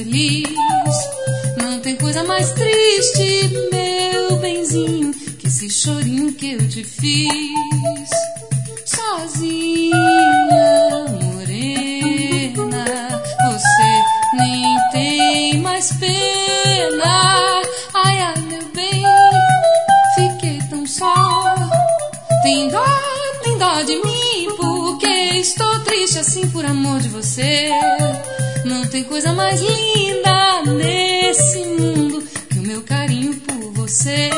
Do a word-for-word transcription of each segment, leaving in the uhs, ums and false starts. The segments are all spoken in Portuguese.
feliz. Não tem coisa mais triste, meu benzinho, que esse chorinho que eu te fiz. Sozinha, morena, você nem tem mais pena. Ai, ai, meu bem, fiquei tão só. Tem dó, tem dó de mim, porque estou triste assim por amor de você. Não tem coisa mais linda nesse mundo que o meu carinho por você.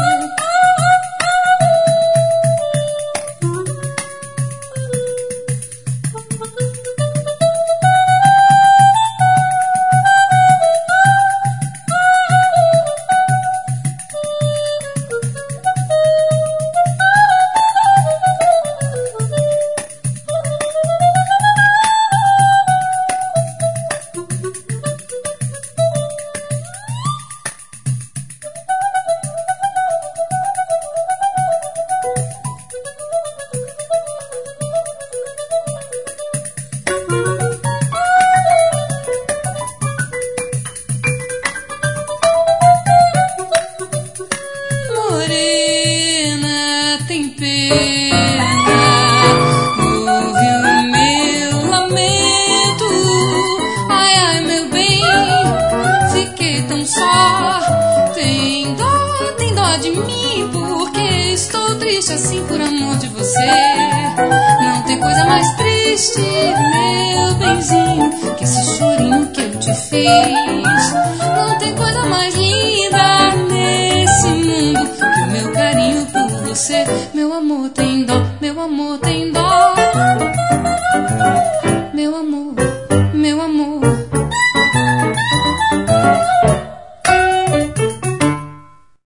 Morena, tem pena, ouve o meu lamento. Ai, ai, meu bem, fiquei tão só. Tem dó, tem dó de mim, porque estou triste assim por amor de você. Não tem coisa mais triste, meu benzinho, que esse chorinho que eu te fiz. Não tem coisa mais linda nesse mundo que o meu carinho por você. Meu amor tem